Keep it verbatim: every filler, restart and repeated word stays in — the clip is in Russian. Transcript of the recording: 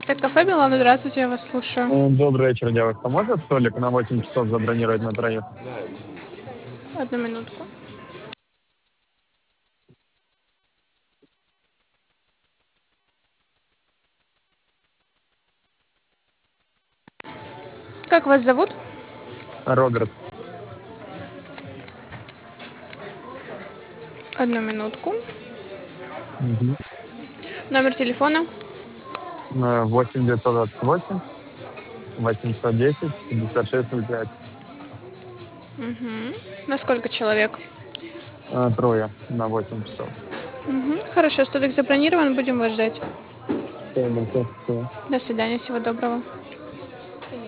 Это кафе Билан, здравствуйте, я вас слушаю. М, Добрый вечер, девушка. Можно столик на восемь часов забронировать на троих? Одну минутку. Как вас зовут? Роберт. Одну минутку. Мгм. Номер телефона? Э, восемь девятьсот двадцать восемь восемьсот десять пятьдесят шесть ноль пять. Угу. На сколько человек? Э, Трое на восемь часов. Угу. Хорошо, столик забронирован, будем вас ждать. Всё, большое спасибо. До свидания, всего доброго.